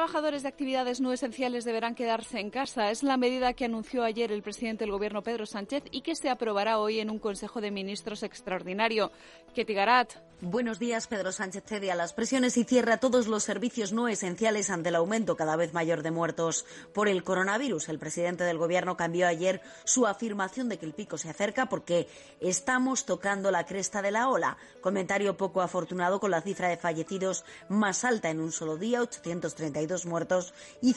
trabajadores de actividades no esenciales deberán quedarse en casa. Es la medida que anunció ayer el presidente del Gobierno, Pedro Sánchez, y que se aprobará hoy en un Consejo de Ministros extraordinario. Ketty Garat. Buenos días. Pedro Sánchez cede a las presiones y cierra todos los servicios no esenciales ante el aumento cada vez mayor de muertos por el coronavirus. El presidente del Gobierno cambió ayer su afirmación de que el pico se acerca porque estamos tocando la cresta de la ola. Comentario poco afortunado con la cifra de fallecidos más alta en un solo día, 832 muertos y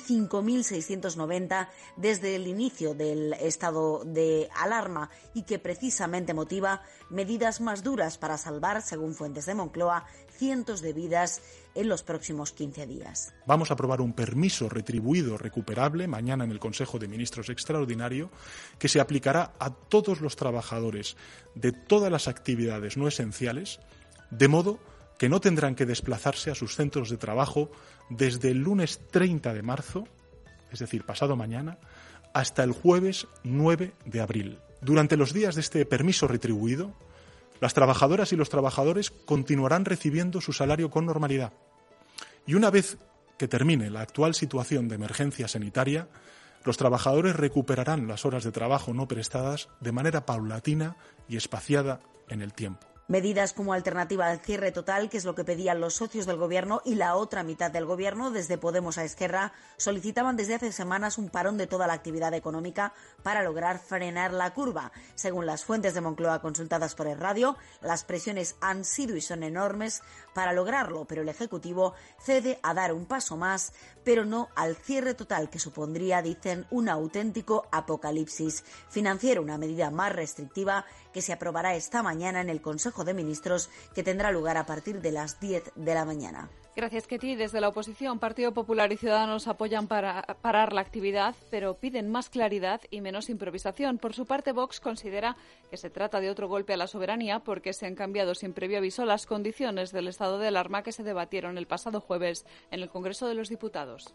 5.690 desde el inicio del estado de alarma, y que precisamente motiva medidas más duras para salvar, según fuentes de Moncloa, cientos de vidas en los próximos 15 días. Vamos a aprobar un permiso retribuido recuperable mañana en el Consejo de Ministros extraordinario, que se aplicará a todos los trabajadores de todas las actividades no esenciales, de modo que no tendrán que desplazarse a sus centros de trabajo desde el lunes 30 de marzo, es decir, pasado mañana, hasta el jueves 9 de abril. Durante los días de este permiso retribuido, las trabajadoras y los trabajadores continuarán recibiendo su salario con normalidad. Y una vez que termine la actual situación de emergencia sanitaria, los trabajadores recuperarán las horas de trabajo no prestadas de manera paulatina y espaciada en el tiempo. Medidas como alternativa al cierre total, que es lo que pedían los socios del Gobierno, y la otra mitad del Gobierno, desde Podemos a Esquerra, solicitaban desde hace semanas un parón de toda la actividad económica para lograr frenar la curva. Según las fuentes de Moncloa consultadas por el radio, las presiones han sido y son enormes para lograrlo, pero el Ejecutivo cede a dar un paso más, pero no al cierre total, que supondría, dicen, un auténtico apocalipsis financiero, una medida más restrictiva que se aprobará esta mañana en el Consejo de Ministros, que tendrá lugar a partir de las 10 de la mañana. Gracias, Ketty. Desde la oposición, Partido Popular y Ciudadanos apoyan para parar la actividad, pero piden más claridad y menos improvisación. Por su parte, Vox considera que se trata de otro golpe a la soberanía porque se han cambiado sin previo aviso las condiciones del estado de alarma que se debatieron el pasado jueves en el Congreso de los Diputados.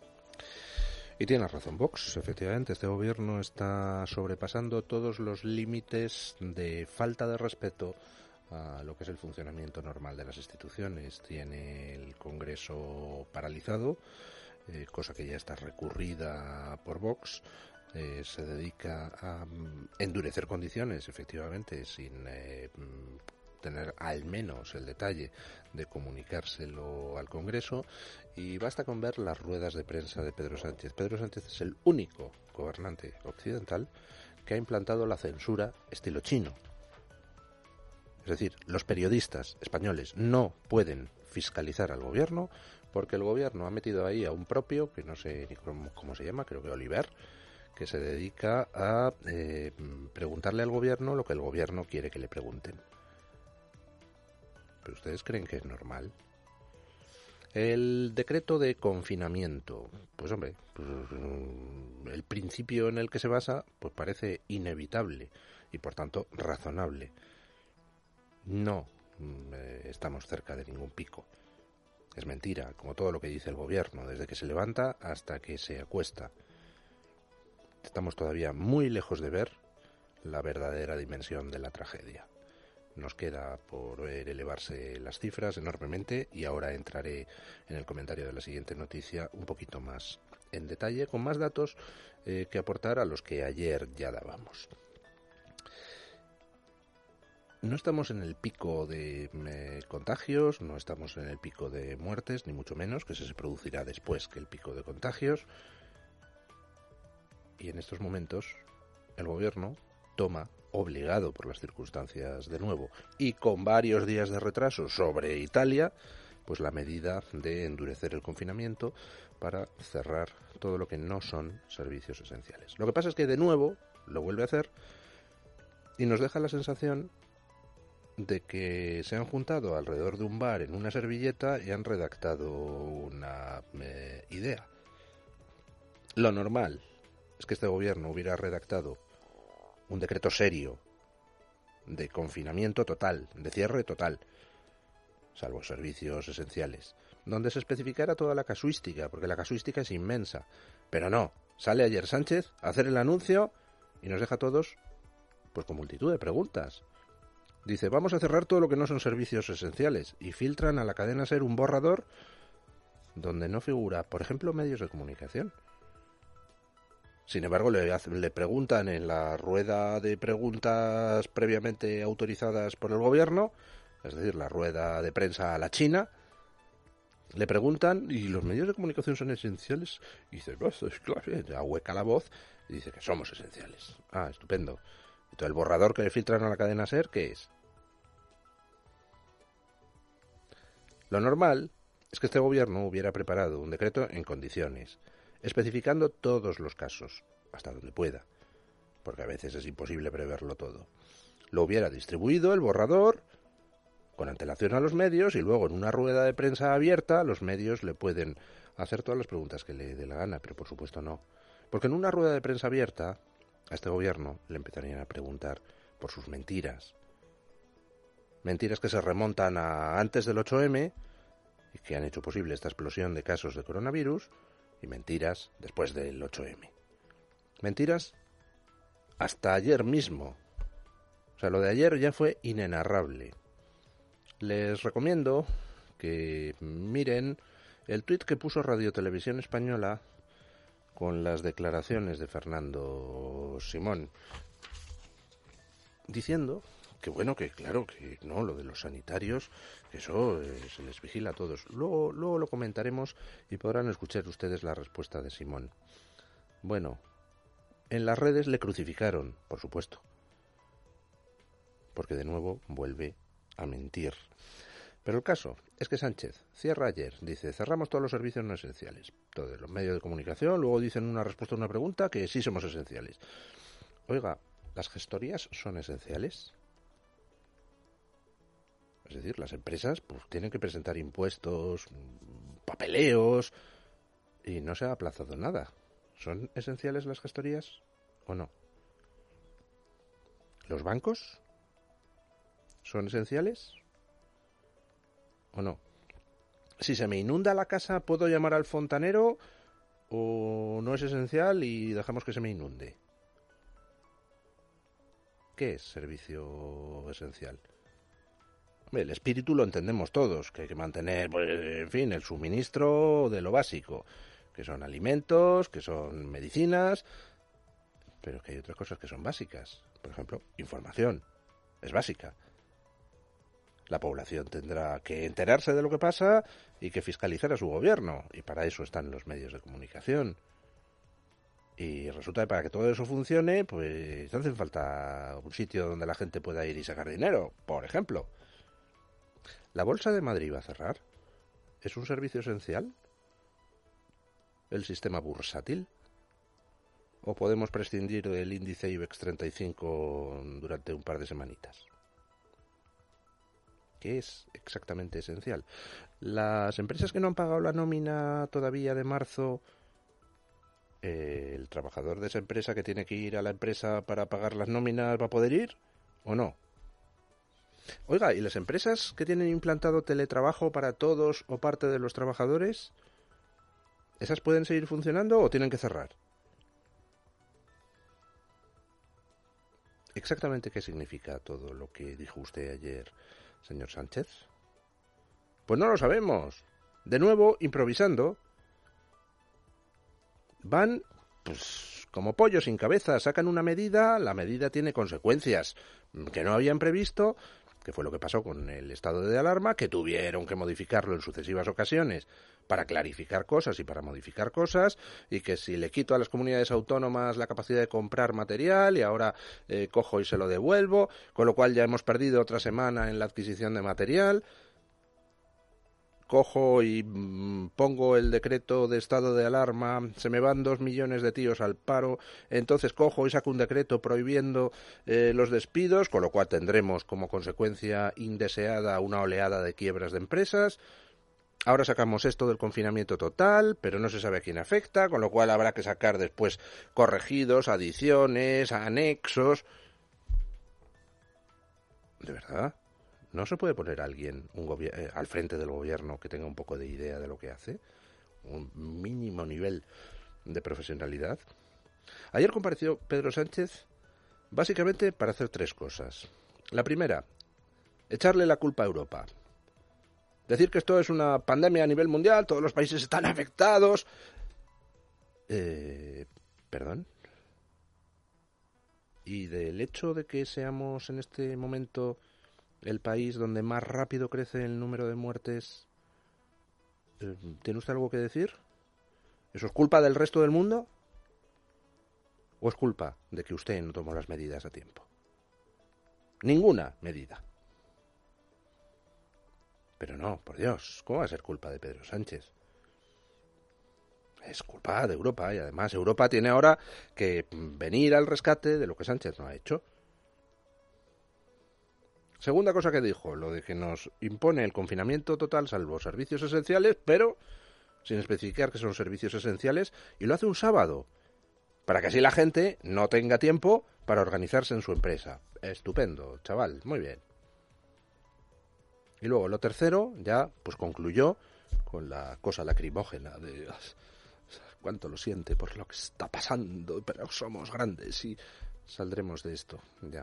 Y tiene razón Vox, efectivamente, este gobierno está sobrepasando todos los límites de falta de respeto a lo que es el funcionamiento normal de las instituciones. Tiene el Congreso paralizado, cosa que ya está recurrida por Vox. Se dedica a endurecer condiciones, efectivamente, sin tener al menos el detalle de comunicárselo al Congreso, y basta con ver las ruedas de prensa de Pedro Sánchez. Pedro Sánchez es el único gobernante occidental que ha implantado la censura estilo chino. Es decir, los periodistas españoles no pueden fiscalizar al gobierno porque el gobierno ha metido ahí a un propio, que no sé ni cómo se llama, creo que Oliver, que se dedica a preguntarle al gobierno lo que el gobierno quiere que le pregunten. ¿Pero ustedes creen que es normal? El decreto de confinamiento, pues hombre, el principio en el que se basa pues parece inevitable y por tanto razonable. No estamos cerca de ningún pico. Es mentira, como todo lo que dice el gobierno, desde que se levanta hasta que se acuesta. Estamos todavía muy lejos de ver la verdadera dimensión de la tragedia. Nos queda por ver elevarse las cifras enormemente, y ahora entraré en el comentario de la siguiente noticia un poquito más en detalle, con más datos que aportar a los que ayer ya dábamos. No estamos en el pico de contagios, no estamos en el pico de muertes, ni mucho menos, que se producirá después que el pico de contagios. Y en estos momentos el gobierno toma, obligado por las circunstancias de nuevo, y con varios días de retraso sobre Italia, pues la medida de endurecer el confinamiento para cerrar todo lo que no son servicios esenciales. Lo que pasa es que de nuevo lo vuelve a hacer y nos deja la sensación de que se han juntado alrededor de un bar en una servilleta y han redactado una idea. Lo normal es que este gobierno hubiera redactado un decreto serio de confinamiento total, de cierre total, salvo servicios esenciales, donde se especificara toda la casuística, porque la casuística es inmensa. Pero no, sale ayer Sánchez a hacer el anuncio y nos deja a todos pues con multitud de preguntas. Dice, vamos a cerrar todo lo que no son servicios esenciales, y filtran a la cadena SER un borrador donde no figura, por ejemplo, medios de comunicación. Sin embargo, le preguntan en la rueda de preguntas previamente autorizadas por el gobierno, es decir, la rueda de prensa a la China, le preguntan, ¿y los medios de comunicación son esenciales? Y dice, no, esto es claro, ahueca la voz y dice que somos esenciales. Ah, estupendo. Entonces, el borrador que le filtran a la cadena SER, ¿qué es? Lo normal es que este gobierno hubiera preparado un decreto en condiciones, especificando todos los casos, hasta donde pueda, porque a veces es imposible preverlo todo. Lo hubiera distribuido el borrador con antelación a los medios y luego en una rueda de prensa abierta los medios le pueden hacer todas las preguntas que le dé la gana, pero por supuesto no. Porque en una rueda de prensa abierta a este gobierno le empezarían a preguntar por sus mentiras. Mentiras que se remontan a antes del 8M y que han hecho posible esta explosión de casos de coronavirus, y mentiras después del 8M. Mentiras hasta ayer mismo. O sea, lo de ayer ya fue inenarrable. Les recomiendo que miren el tuit que puso Radio Televisión Española con las declaraciones de Fernando Simón, diciendo que bueno, que claro, que no, lo de los sanitarios, que eso se les vigila a todos. Luego lo comentaremos y podrán escuchar ustedes la respuesta de Simón. Bueno, en las redes le crucificaron, por supuesto, porque de nuevo vuelve a mentir. Pero el caso es que Sánchez cierra ayer, dice, cerramos todos los servicios no esenciales, todos los medios de comunicación, luego dicen una respuesta a una pregunta que sí somos esenciales. Oiga, ¿las gestorías son esenciales? Es decir, las empresas pues tienen que presentar impuestos, papeleos, y no se ha aplazado nada. ¿Son esenciales las gestorías o no? ¿Los bancos son esenciales o no? Si se me inunda la casa, ¿puedo llamar al fontanero o no es esencial y dejamos que se me inunde? ¿Qué es servicio esencial? El espíritu lo entendemos todos, que hay que mantener, pues, en fin, el suministro de lo básico, que son alimentos, que son medicinas, pero que hay otras cosas que son básicas. Por ejemplo, información, es básica. La población tendrá que enterarse de lo que pasa y que fiscalizar a su gobierno, y para eso están los medios de comunicación. Y resulta que para que todo eso funcione, pues hace falta un sitio donde la gente pueda ir y sacar dinero, por ejemplo. ¿La Bolsa de Madrid va a cerrar? ¿Es un servicio esencial? ¿El sistema bursátil? ¿O podemos prescindir del índice IBEX 35 durante un par de semanitas? ¿Qué es exactamente esencial? Las empresas que no han pagado la nómina todavía de marzo, ¿el trabajador de esa empresa que tiene que ir a la empresa para pagar las nóminas va a poder ir o no? Oiga, ¿y las empresas que tienen implantado teletrabajo para todos o parte de los trabajadores? ¿Esas pueden seguir funcionando o tienen que cerrar? ¿Exactamente qué significa todo lo que dijo usted ayer, señor Sánchez? Pues no lo sabemos. De nuevo, improvisando. Van, pues, como pollo sin cabeza. Sacan una medida, la medida tiene consecuencias que no habían previsto, que fue lo que pasó con el estado de alarma, que tuvieron que modificarlo en sucesivas ocasiones para clarificar cosas y para modificar cosas, y que si le quito a las comunidades autónomas la capacidad de comprar material y ahora cojo y se lo devuelvo, con lo cual ya hemos perdido otra semana en la adquisición de material. Cojo y pongo el decreto de estado de alarma, se me van 2 millones de tíos al paro, entonces cojo y saco un decreto prohibiendo los despidos, con lo cual tendremos como consecuencia indeseada una oleada de quiebras de empresas. Ahora sacamos esto del confinamiento total, pero no se sabe a quién afecta, con lo cual habrá que sacar después corregidos, adiciones, anexos. ¿De verdad? ¿No se puede poner a alguien al frente del gobierno que tenga un poco de idea de lo que hace? Un mínimo nivel de profesionalidad. Ayer compareció Pedro Sánchez básicamente para hacer 3 cosas. La primera, echarle la culpa a Europa. Decir que esto es una pandemia a nivel mundial, todos los países están afectados. ¿Perdón? Y del hecho de que seamos en este momento el país donde más rápido crece el número de muertes, ¿tiene usted algo que decir? ¿Eso es culpa del resto del mundo? ¿O es culpa de que usted no tomó las medidas a tiempo? Ninguna medida. Pero no, por Dios, ¿cómo va a ser culpa de Pedro Sánchez? Es culpa de Europa, y además Europa tiene ahora que venir al rescate de lo que Sánchez no ha hecho. Segunda cosa que dijo, lo de que nos impone el confinamiento total salvo servicios esenciales, pero sin especificar que son servicios esenciales, y lo hace un sábado, para que así la gente no tenga tiempo para organizarse en su empresa. Estupendo, chaval, muy bien. Y luego lo tercero, ya pues concluyó con la cosa lacrimógena de cuánto lo siente por lo que está pasando, pero somos grandes y saldremos de esto, ya.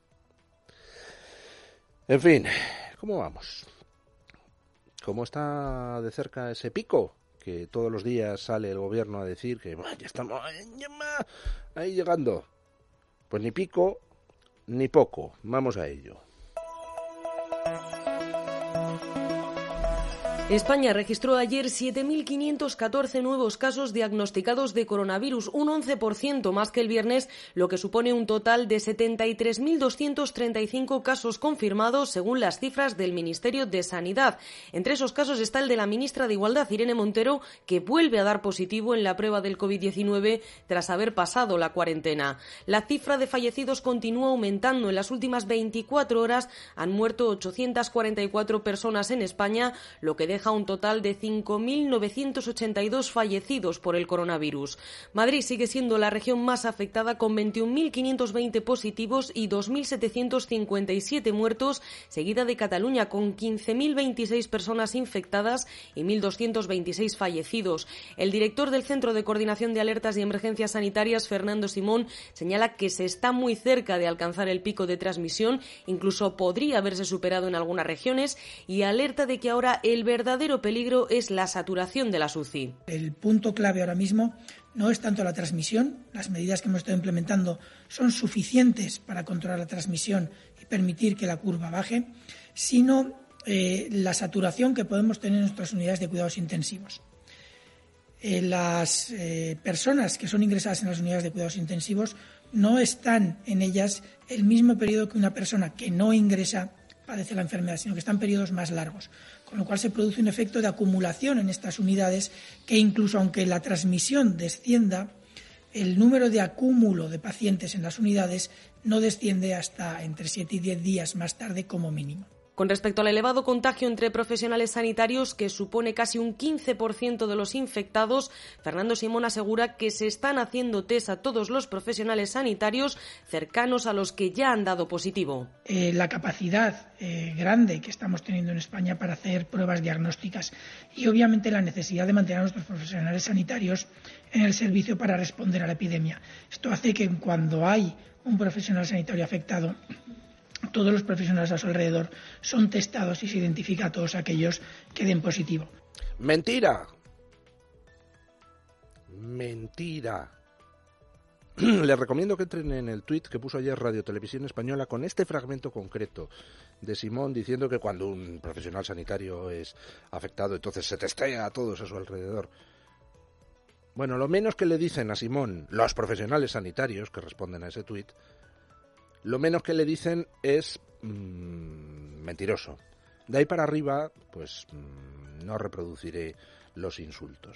En fin, ¿cómo vamos? ¿Cómo está de cerca ese pico? Que todos los días sale el gobierno a decir que ya estamos ahí llegando. Pues ni pico ni poco, vamos a ello. España registró ayer 7.514 nuevos casos diagnosticados de coronavirus, un 11% más que el viernes, lo que supone un total de 73.235 casos confirmados, según las cifras del Ministerio de Sanidad. Entre esos casos está el de la ministra de Igualdad, Irene Montero, que vuelve a dar positivo en la prueba del COVID-19 tras haber pasado la cuarentena. La cifra de fallecidos continúa aumentando. En las últimas 24 horas han muerto 844 personas en España, lo que deja un total de 5.982 fallecidos por el coronavirus. Madrid sigue siendo la región más afectada, con 21.520 positivos y 2.757 muertos, seguida de Cataluña con 15.026 personas infectadas y 1.226 fallecidos. El director del Centro de Coordinación de Alertas y Emergencias Sanitarias, Fernando Simón, señala que se está muy cerca de alcanzar el pico de transmisión, incluso podría haberse superado en algunas regiones, y alerta de que ahora el verdadero peligro es la saturación de las UCI. El punto clave ahora mismo no es tanto la transmisión, las medidas que hemos estado implementando son suficientes para controlar la transmisión y permitir que la curva baje, sino la saturación que podemos tener en nuestras unidades de cuidados intensivos. Las personas que son ingresadas en las unidades de cuidados intensivos no están en ellas el mismo periodo que una persona que no ingresa padece la enfermedad, sino que están en periodos más largos, con lo cual se produce un efecto de acumulación en estas unidades que incluso aunque la transmisión descienda, el número de acúmulo de pacientes en las unidades no desciende hasta entre 7 y 10 días más tarde como mínimo. Con respecto al elevado contagio entre profesionales sanitarios, que supone casi un 15% de los infectados, Fernando Simón asegura que se están haciendo test a todos los profesionales sanitarios cercanos a los que ya han dado positivo. La capacidad grande que estamos teniendo en España para hacer pruebas diagnósticas y obviamente la necesidad de mantener a nuestros profesionales sanitarios en el servicio para responder a la epidemia. Esto hace que cuando hay un profesional sanitario afectado, todos los profesionales a su alrededor son testados y se identifica a todos aquellos que den positivo. ¡Mentira! ¡Mentira! Les recomiendo que entren en el tuit que puso ayer Radio Televisión Española con este fragmento concreto de Simón diciendo que cuando un profesional sanitario es afectado, entonces se testea a todos a su alrededor. Bueno, lo menos que le dicen a Simón los profesionales sanitarios que responden a ese tuit, lo menos que le dicen es mentiroso. De ahí para arriba, pues no reproduciré los insultos.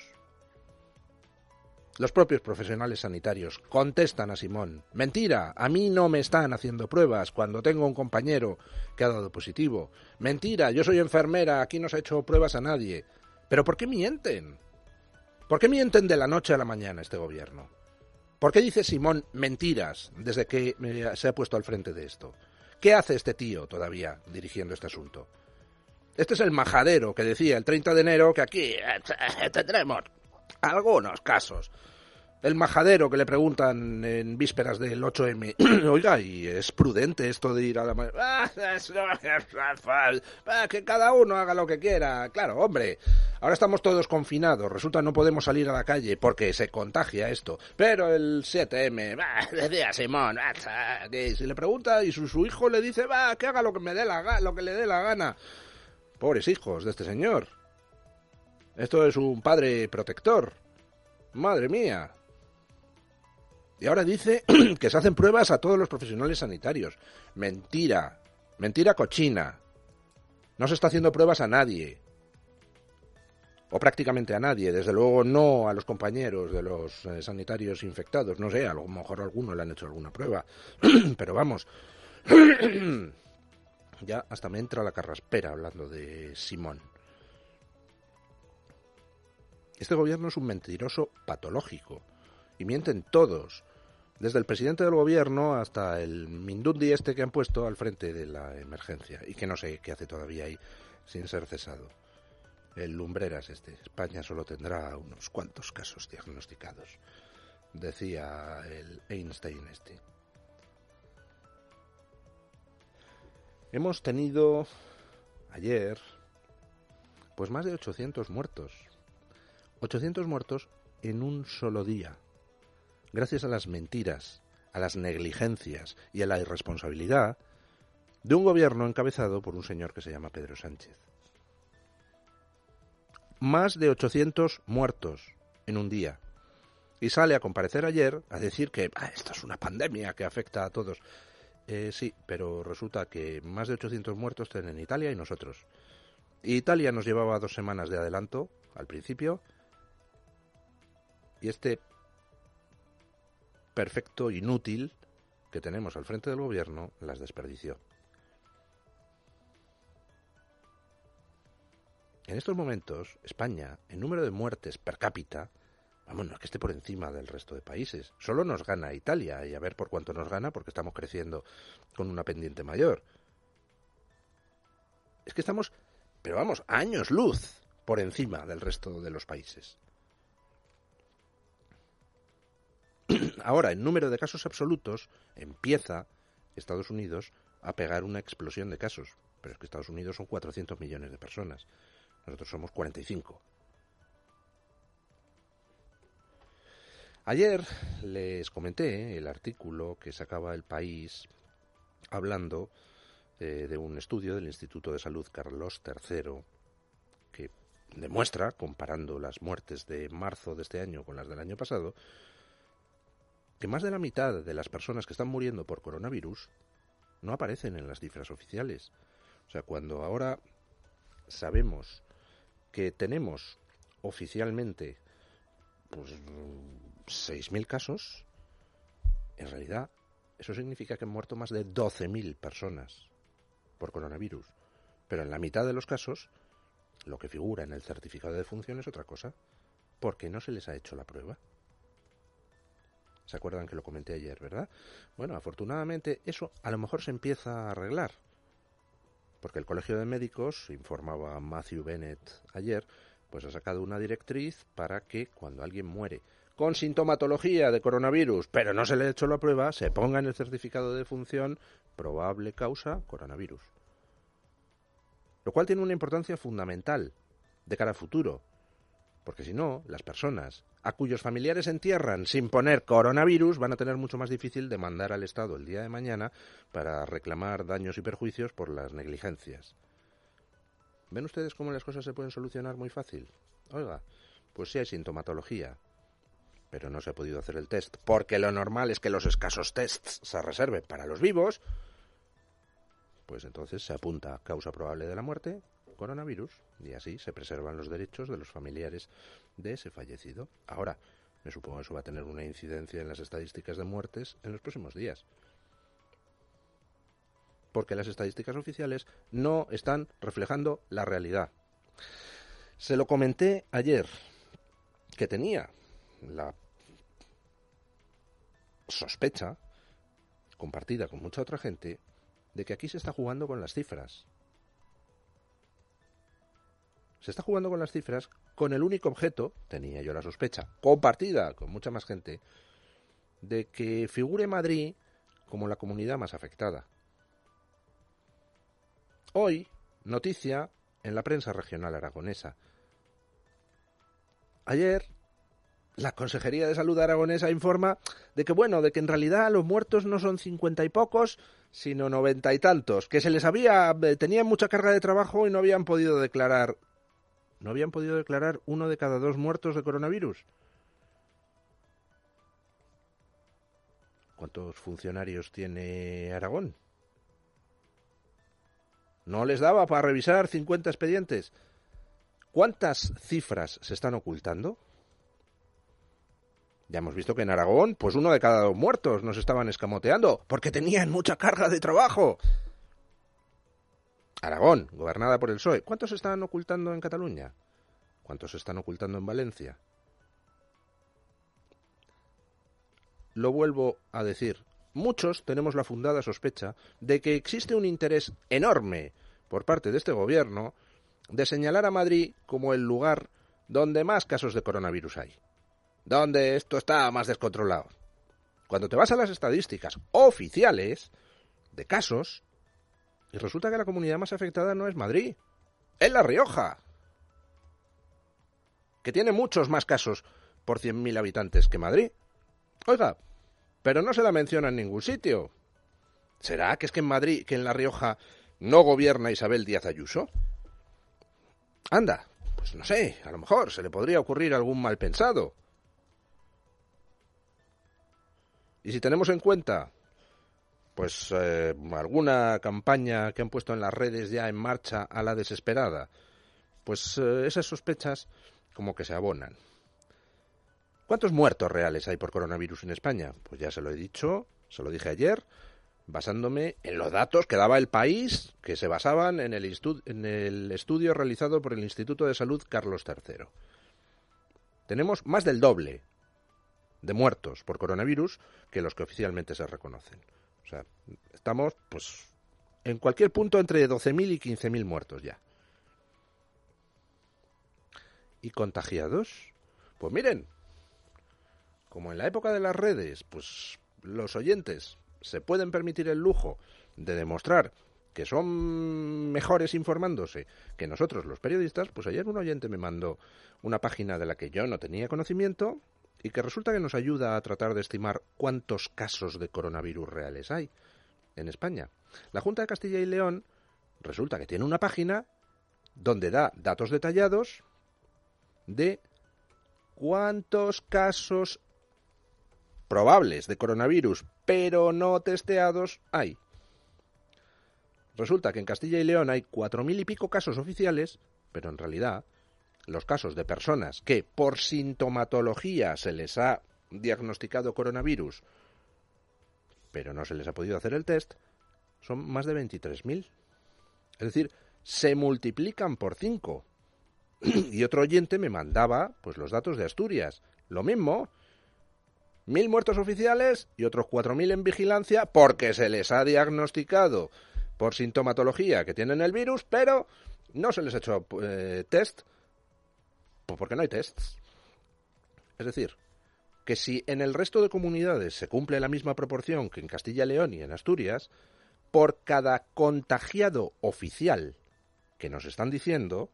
Los propios profesionales sanitarios contestan a Simón: mentira, a mí no me están haciendo pruebas cuando tengo un compañero que ha dado positivo. Mentira, yo soy enfermera, aquí no se ha hecho pruebas a nadie. ¿Pero por qué mienten? ¿Por qué mienten de la noche a la mañana este gobierno? ¿Por qué dice Simón mentiras desde que se ha puesto al frente de esto? ¿Qué hace este tío todavía dirigiendo este asunto? Este es el majadero que decía el 30 de enero que aquí tendremos algunos casos. el majadero que le preguntan en vísperas del 8M. Oiga, ¿y es prudente esto de ir a la... que cada uno haga lo que quiera? Claro, hombre, ahora estamos todos confinados, resulta no podemos salir a la calle porque se contagia esto. Pero el 7M, decía Simón, que si le pregunta y su hijo le dice, que haga lo que lo que le dé la gana. Pobres hijos de este señor. Esto es un padre protector. Madre mía. Y ahora dice que se hacen pruebas a todos los profesionales sanitarios. Mentira. Mentira cochina. No se está haciendo pruebas a nadie. O prácticamente a nadie. Desde luego no a los compañeros de los sanitarios infectados. No sé, a lo mejor a alguno le han hecho alguna prueba. Pero vamos. Ya hasta me entra la carraspera hablando de Simón. Este gobierno es un mentiroso patológico. Y mienten todos. Desde el presidente del gobierno hasta el Mindundi este que han puesto al frente de la emergencia. Y que no sé qué hace todavía ahí sin ser cesado. El Lumbreras este. España solo tendrá unos cuantos casos diagnosticados. Decía el Einstein este. Hemos tenido ayer pues más de 800 muertos. 800 muertos en un solo día. Gracias a las mentiras, a las negligencias y a la irresponsabilidad de un gobierno encabezado por un señor que se llama Pedro Sánchez. Más de 800 muertos en un día. Y sale a comparecer ayer a decir que esto es una pandemia que afecta a todos. Sí, pero resulta que más de 800 muertos tienen Italia y nosotros. Y Italia nos llevaba 2 semanas de adelanto al principio. Y este perfecto inútil que tenemos al frente del gobierno las desperdició. En estos momentos, España, en número de muertes per cápita, vamos, no es que esté por encima del resto de países. Solo nos gana Italia, y a ver por cuánto nos gana, porque estamos creciendo con una pendiente mayor. Es que estamos, pero vamos, a años luz por encima del resto de los países. Ahora, en número de casos absolutos, empieza Estados Unidos a pegar una explosión de casos. Pero es que Estados Unidos son 400 millones de personas. Nosotros somos 45. Ayer les comenté el artículo que sacaba El País hablando de un estudio del Instituto de Salud Carlos III que demuestra, comparando las muertes de marzo de este año con las del año pasado, que más de la mitad de las personas que están muriendo por coronavirus no aparecen en las cifras oficiales. O sea, cuando ahora sabemos que tenemos oficialmente pues 6.000 casos, en realidad eso significa que han muerto más de 12.000 personas por coronavirus. Pero en la mitad de los casos, lo que figura en el certificado de defunción es otra cosa, porque no se les ha hecho la prueba. ¿Se acuerdan que lo comenté ayer, verdad? Bueno, afortunadamente eso a lo mejor se empieza a arreglar. Porque el Colegio de Médicos, informaba Matthew Bennett ayer, pues ha sacado una directriz para que cuando alguien muere con sintomatología de coronavirus, pero no se le ha hecho la prueba, se ponga en el certificado de defunción probable causa coronavirus. Lo cual tiene una importancia fundamental de cara al futuro. Porque si no, las personas a cuyos familiares entierran sin poner coronavirus van a tener mucho más difícil demandar al Estado el día de mañana para reclamar daños y perjuicios por las negligencias. ¿Ven ustedes cómo las cosas se pueden solucionar muy fácil? Oiga, pues sí hay sintomatología, pero no se ha podido hacer el test, porque lo normal es que los escasos tests se reserven para los vivos, pues entonces se apunta causa probable de la muerte, coronavirus, y así se preservan los derechos de los familiares de ese fallecido. Ahora, me supongo que eso va a tener una incidencia en las estadísticas de muertes en los próximos días. Porque las estadísticas oficiales no están reflejando la realidad. Se lo comenté ayer, que tenía la sospecha, compartida con mucha otra gente, de que aquí se está jugando con las cifras. se está jugando con las cifras con el único objeto, tenía yo la sospecha, compartida con mucha más gente, de que figure Madrid como la comunidad más afectada. Hoy, noticia en la prensa regional aragonesa. Ayer, la Consejería de Salud aragonesa informa de que, de que en realidad los muertos no son 50 y pocos, sino 90 y tantos, que tenían mucha carga de trabajo y no habían podido declarar uno de cada 2 muertos de coronavirus. ¿Cuántos funcionarios tiene Aragón? ¿No les daba para revisar 50 expedientes? ¿Cuántas cifras se están ocultando? Ya hemos visto que en Aragón, pues 1 de cada 2 muertos nos estaban escamoteando, porque tenían mucha carga de trabajo. Aragón, gobernada por el PSOE. ¿Cuántos se están ocultando en Cataluña? ¿Cuántos se están ocultando en Valencia? Lo vuelvo a decir. Muchos tenemos la fundada sospecha de que existe un interés enorme por parte de este gobierno de señalar a Madrid como el lugar donde más casos de coronavirus hay, donde esto está más descontrolado. Cuando te vas a las estadísticas oficiales de casos, y resulta que la comunidad más afectada no es Madrid, es La Rioja, que tiene muchos más casos por 100.000 habitantes que Madrid. Oiga, pero no se la menciona en ningún sitio. ¿Será que es que en Madrid, que en La Rioja, no gobierna Isabel Díaz Ayuso? Anda, pues no sé, a lo mejor se le podría ocurrir algún mal pensado. Y si tenemos en cuenta, pues alguna campaña que han puesto en las redes ya en marcha a la desesperada, pues esas sospechas como que se abonan. ¿Cuántos muertos reales hay por coronavirus en España? Pues ya se lo he dicho, se lo dije ayer, basándome en los datos que daba El País, que se basaban en el estudio realizado por el Instituto de Salud Carlos III. Tenemos más del doble de muertos por coronavirus que los que oficialmente se reconocen. O sea, estamos pues en cualquier punto entre 12.000 y 15.000 muertos ya. ¿Y contagiados? Pues miren, como en la época de las redes, pues los oyentes se pueden permitir el lujo de demostrar que son mejores informándose que nosotros los periodistas, pues ayer un oyente me mandó una página de la que yo no tenía conocimiento y que resulta que nos ayuda a tratar de estimar cuántos casos de coronavirus reales hay en España. La Junta de Castilla y León resulta que tiene una página donde da datos detallados de cuántos casos probables de coronavirus, pero no testeados, hay. Resulta que en Castilla y León hay 4.000 y pico casos oficiales, pero en realidad los casos de personas que por sintomatología se les ha diagnosticado coronavirus, pero no se les ha podido hacer el test, son más de 23.000. Es decir, se multiplican por 5. Y otro oyente me mandaba pues los datos de Asturias. Lo mismo, 1.000 muertos oficiales y otros 4.000 en vigilancia porque se les ha diagnosticado por sintomatología que tienen el virus, pero no se les ha hecho test, pues porque no hay tests. Es decir, que si en el resto de comunidades se cumple la misma proporción que en Castilla y León y en Asturias, por cada contagiado oficial que nos están diciendo,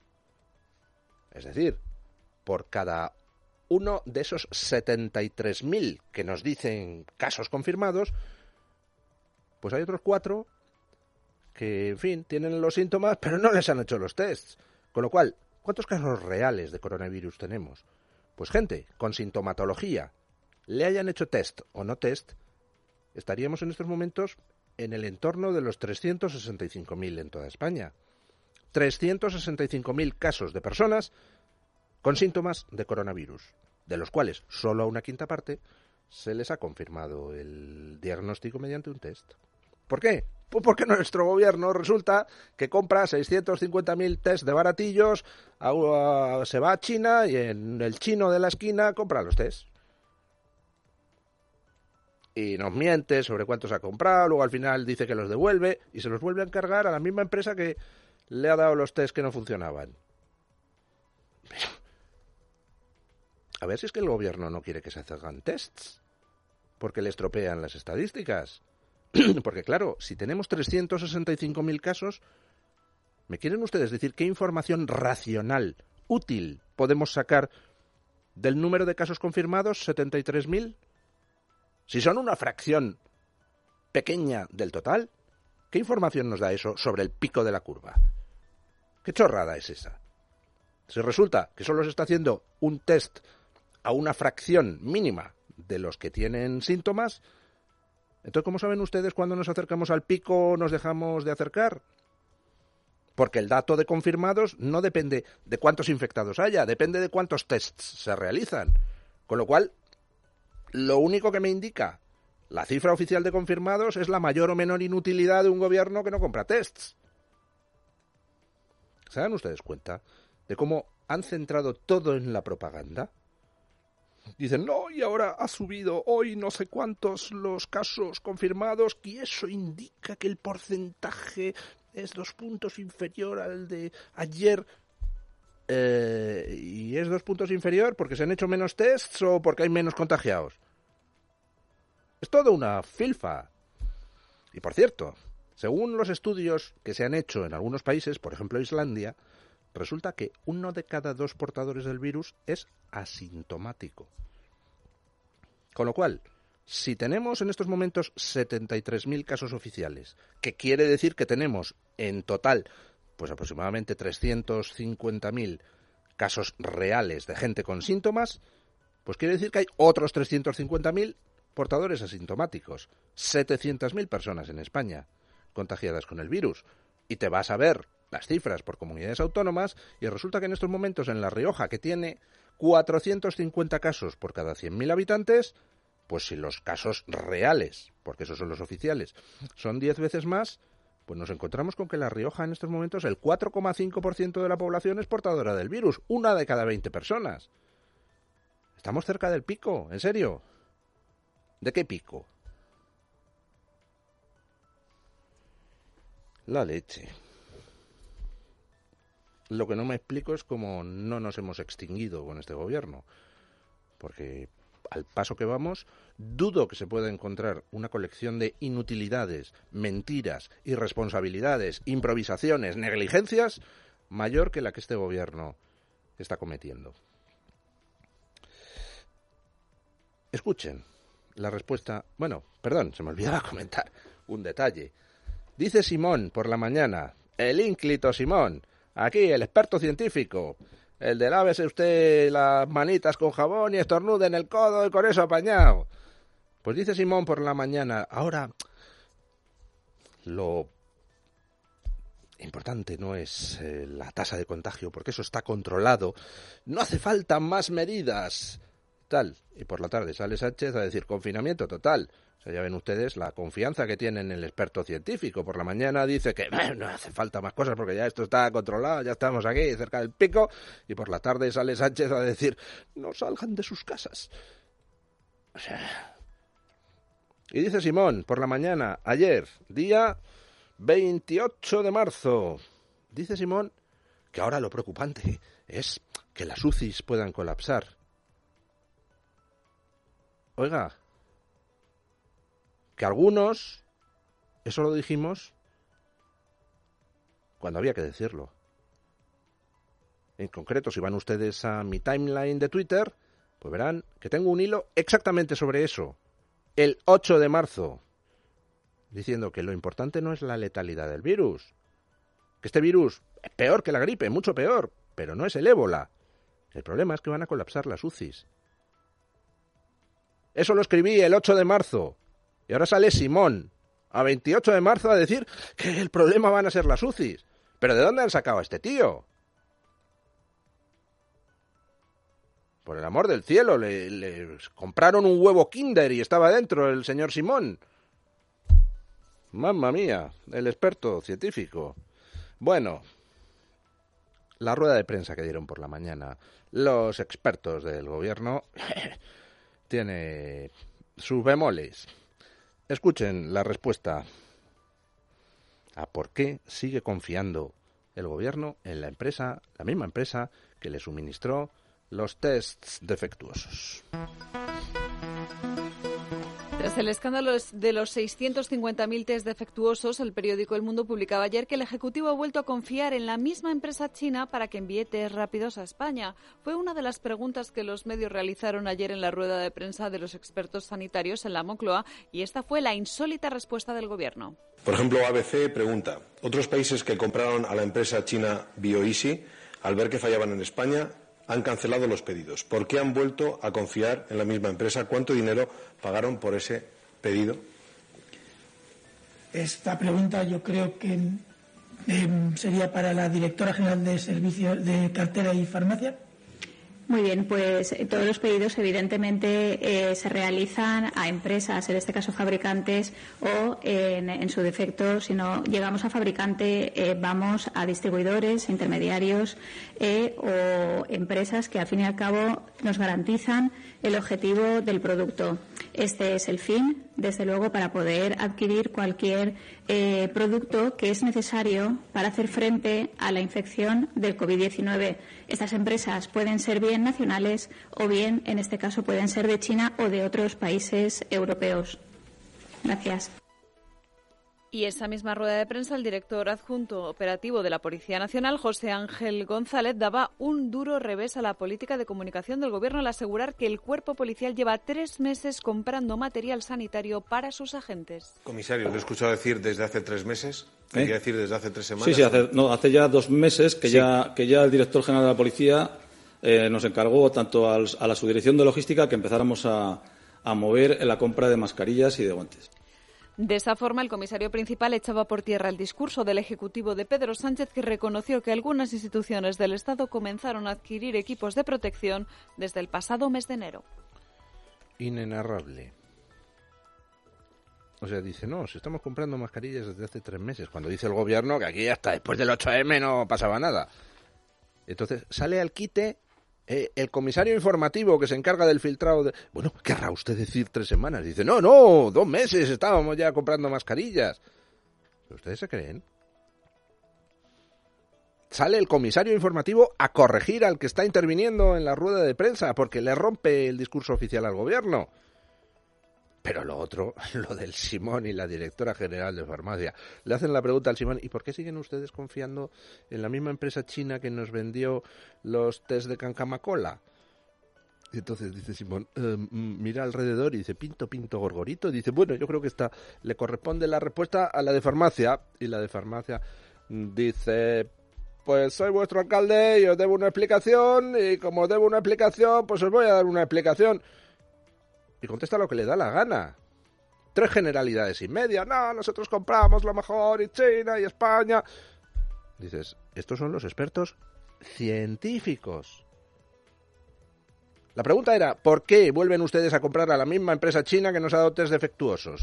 es decir, por cada uno de esos 73.000 que nos dicen casos confirmados, pues hay otros 4 que, en fin, tienen los síntomas, pero no les han hecho los tests. Con lo cual, ¿cuántos casos reales de coronavirus tenemos? Pues gente con sintomatología, le hayan hecho test o no test, estaríamos en estos momentos en el entorno de los 365.000 en toda España. 365.000 casos de personas con síntomas de coronavirus, de los cuales solo a una quinta parte se les ha confirmado el diagnóstico mediante un test. ¿Por qué? Pues porque nuestro gobierno resulta que compra 650.000 test de baratillos, se va a China y en el chino de la esquina compra los test. Y nos miente sobre cuántos ha comprado, luego al final dice que los devuelve y se los vuelve a encargar a la misma empresa que le ha dado los test que no funcionaban. A ver si es que el gobierno no quiere que se hagan tests, porque le estropean las estadísticas. Porque claro, si tenemos 365.000 casos, ¿me quieren ustedes decir qué información racional, útil, podemos sacar del número de casos confirmados, 73.000? Si son una fracción pequeña del total, ¿qué información nos da eso sobre el pico de la curva? ¿Qué chorrada es esa? Si resulta que solo se está haciendo un test a una fracción mínima de los que tienen síntomas, entonces, ¿cómo saben ustedes cuando nos acercamos al pico o nos dejamos de acercar? Porque el dato de confirmados no depende de cuántos infectados haya, depende de cuántos tests se realizan. Con lo cual, lo único que me indica la cifra oficial de confirmados es la mayor o menor inutilidad de un gobierno que no compra tests. ¿Se dan ustedes cuenta de cómo han centrado todo en la propaganda? Dicen, no, y ahora ha subido hoy no sé cuántos los casos confirmados, y eso indica que el porcentaje es 2 puntos inferior al de ayer. ¿Y es 2 puntos inferior porque se han hecho menos tests o porque hay menos contagiados? Es todo una filfa. Y por cierto, según los estudios que se han hecho en algunos países, por ejemplo Islandia, resulta que 1 de cada 2 portadores del virus es asintomático. Con lo cual, si tenemos en estos momentos 73.000 casos oficiales, que quiere decir que tenemos en total pues aproximadamente 350.000 casos reales de gente con síntomas, pues quiere decir que hay otros 350.000 portadores asintomáticos, 700.000 personas en España contagiadas con el virus. Y te vas a ver las cifras por comunidades autónomas y resulta que en estos momentos en La Rioja, que tiene 450 casos por cada 100.000 habitantes, pues si los casos reales, porque esos son los oficiales, son 10 veces más, pues nos encontramos con que La Rioja en estos momentos el 4,5% de la población es portadora del virus, 1 de cada 20 personas. Estamos cerca del pico, ¿en serio? ¿De qué pico? La leche. Lo que no me explico es cómo no nos hemos extinguido con este gobierno. Porque al paso que vamos, dudo que se pueda encontrar una colección de inutilidades, mentiras, irresponsabilidades, improvisaciones, negligencias mayor que la que este gobierno está cometiendo. Escuchen la respuesta. Bueno, perdón, se me olvidaba comentar un detalle. Dice Simón por la mañana, el ínclito Simón, aquí el experto científico, el de lávese usted las manitas con jabón y estornude en el codo y con eso apañado. Pues dice Simón por la mañana, ahora lo importante no es la tasa de contagio, porque eso está controlado, no hace falta más medidas, tal. Y por la tarde sale Sánchez a decir confinamiento total. O sea, ya ven ustedes la confianza que tienen en el experto científico. Por la mañana dice que no hace falta más cosas porque ya esto está controlado, ya estamos aquí cerca del pico. Y por la tarde sale Sánchez a decir no salgan de sus casas. O sea... Y dice Simón por la mañana, ayer, día 28 de marzo. Dice Simón que ahora lo preocupante es que las UCIs puedan colapsar. Oiga, que algunos, eso lo dijimos cuando había que decirlo. En concreto, si van ustedes a mi timeline de Twitter, pues verán que tengo un hilo exactamente sobre eso, el 8 de marzo, diciendo que lo importante no es la letalidad del virus, que este virus es peor que la gripe, mucho peor, pero no es el ébola. El problema es que van a colapsar las UCIs. Eso lo escribí el 8 de marzo. Y ahora sale Simón, a 28 de marzo, a decir que el problema van a ser las UCIs. ¿Pero de dónde han sacado a este tío? Por el amor del cielo, le compraron un huevo Kinder y estaba dentro el señor Simón. Mamma mía, el experto científico. Bueno, la rueda de prensa que dieron por la mañana los expertos del gobierno tiene sus bemoles. Escuchen la respuesta a por qué sigue confiando el gobierno en la misma empresa que le suministró los tests defectuosos. Tras el escándalo de los 650.000 test defectuosos, el periódico El Mundo publicaba ayer que el Ejecutivo ha vuelto a confiar en la misma empresa china para que envíe test rápidos a España. Fue una de las preguntas que los medios realizaron ayer en la rueda de prensa de los expertos sanitarios en la Moncloa, y esta fue la insólita respuesta del Gobierno. Por ejemplo, ABC pregunta, ¿otros países que compraron a la empresa china BioEasy, al ver que fallaban en España, han cancelado los pedidos? ¿Por qué han vuelto a confiar en la misma empresa? ¿Cuánto dinero pagaron por ese pedido? Esta pregunta yo creo que sería para la directora general de Servicios de Cartera y Farmacia. Muy bien, pues todos los pedidos evidentemente se realizan a empresas, en este caso fabricantes, o en su defecto, si no llegamos a fabricante, vamos a distribuidores, intermediarios o empresas que al fin y al cabo nos garantizan el objetivo del producto. Este es el fin, desde luego, para poder adquirir cualquier producto que es necesario para hacer frente a la infección del COVID-19. Estas empresas pueden ser bien nacionales o bien, en este caso, pueden ser de China o de otros países europeos. Gracias. Y esa misma rueda de prensa, el director adjunto operativo de la Policía Nacional, José Ángel González, daba un duro revés a la política de comunicación del Gobierno al asegurar que el cuerpo policial lleva 3 meses comprando material sanitario para sus agentes. Comisario, lo he escuchado decir desde hace 3 meses. Quería decir desde hace 3 semanas. Sí, hace ya 2 meses que, sí, ya el director general de la Policía nos encargó tanto a la subdirección de logística que empezáramos a mover en la compra de mascarillas y de guantes. De esa forma, el comisario principal echaba por tierra el discurso del Ejecutivo de Pedro Sánchez, que reconoció que algunas instituciones del Estado comenzaron a adquirir equipos de protección desde el pasado mes de enero. Inenarrable. O sea, dice, no, si estamos comprando mascarillas desde hace 3 meses, cuando dice el Gobierno que aquí hasta después del 8M no pasaba nada. Entonces sale al quite el comisario informativo que se encarga del filtrado de... Bueno, ¿querrá usted decir 3 semanas? Dice, no, 2 meses estábamos ya comprando mascarillas. ¿Pero ustedes se creen? Sale el comisario informativo a corregir al que está interviniendo en la rueda de prensa porque le rompe el discurso oficial al Gobierno. Pero lo otro, lo del Simón y la directora general de farmacia, le hacen la pregunta al Simón, ¿y por qué siguen ustedes confiando en la misma empresa china que nos vendió los test de cancamacola? Y entonces dice Simón, mira alrededor y dice, pinto, gorgorito. Y dice, bueno, yo creo que le corresponde la respuesta a la de farmacia. Y la de farmacia dice, pues soy vuestro alcalde y os debo una explicación, y como os debo una explicación, pues os voy a dar una explicación. Y contesta lo que le da la gana. 3 generalidades y media. No, nosotros compramos lo mejor y China y España. Dices, estos son los expertos científicos. La pregunta era, ¿por qué vuelven ustedes a comprar a la misma empresa china que nos ha dado test defectuosos?